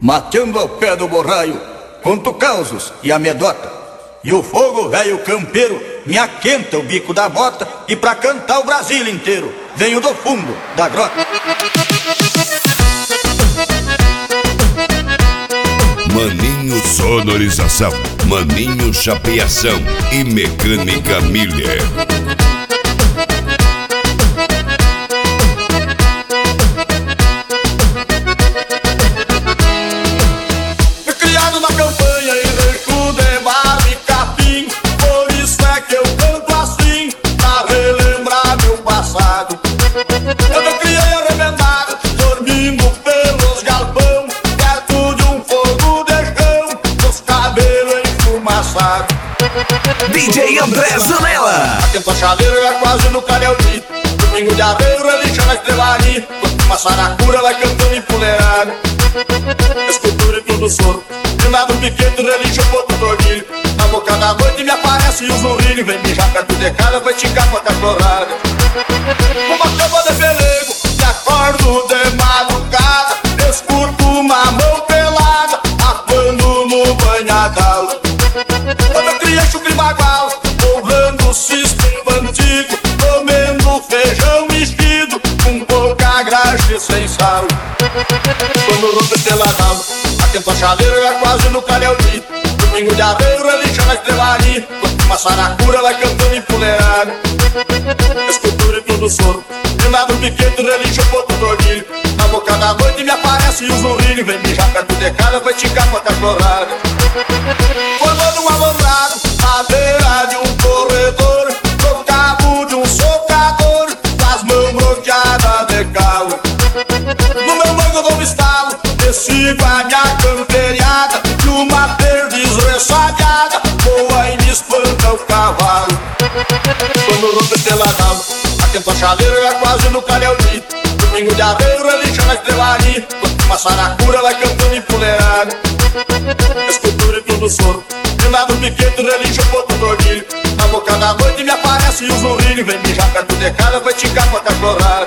mateando ao pé do borraio, conto causos e amedota. E o fogo velho campeiro me aquenta o bico da bota, e pra cantar o Brasil inteiro venho do fundo da grota. Maninho Sonorização, Maninho Chapeação e Mecânica Miller. DJ André Zanella. Atento a chaleira, é quase no Canelzinho. Domingo de arreio, relixa na estrelaria. Uma saracura vai cantando empoleirada. Escultura e tudo soro. De nada um piquete, relixa, outro tordilho. Na boca da noite me aparece o zurrilho. Vem mijar perto de casa, vai esticar com a cachorrada. Uma cama de pelego, me acordo de madrugada. Escuto uma mão pelada, atuando no banhadalo. Quando cria chucre bagual, honrando o sistema antigo, comendo feijão mexido, com pouca graxa e sem sal. Quando rompe teladalo, atento a chaleira, é quase no Canelzinho. Domingo de arreio, relixa na estrelaria. Uma saracura vai cantando empoleirada. Escultura e tudo soro. De nada um piquete, relixa, outro tordilho. Na boca da noite me aparece o zurrilho. Vem mijar perto de casa, vai esticar com a cachorrada. Formando um alambrado, à beira de um corredor, no cabo de um socador, com as mãos bloqueadas de calo. No meu mango dou um estalo, descigo a minha camperiada, numa perdiz ressabiada, voa e me espanta o cavalo. Quando rompe teladalo, atento a chaleira, é quase no Canelzinho. Domingo de arreio, relixa na estrelaria. Uma saracura vai cantando empoleirada. Escultura e tudo soro. De nada um piquete, relixa, outro tordilho. Na boca da noite me aparece o zurrilho. Vem mijar perto de casa, vai esticar com a cachorrada.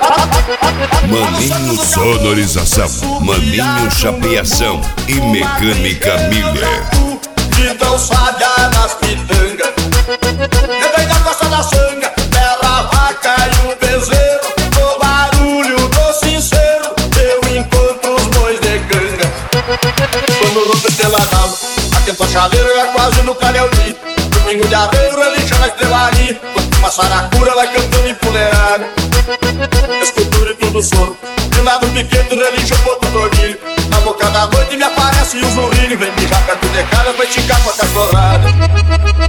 Maninho Sonorização, Maninho Chapeação e Mecânica Miller. Então sábia nas pitangas, revém da costa da sanga, bela vaca e o bezerro. No barulho do sincero, eu encontro os bois de canga. Quando rompe teladalo, atento a chaleira, é quase no Canelzinho. Domingo de arreio, relixa na estrelaria. Uma saracura vai cantando empoleirada. Escultura e tudo soro. De nada um piquete, relixa, outro tordilho. Na boca da noite me aparece o zurrilho. Vem mijar perto de casa, vai esticar com a cachorrada.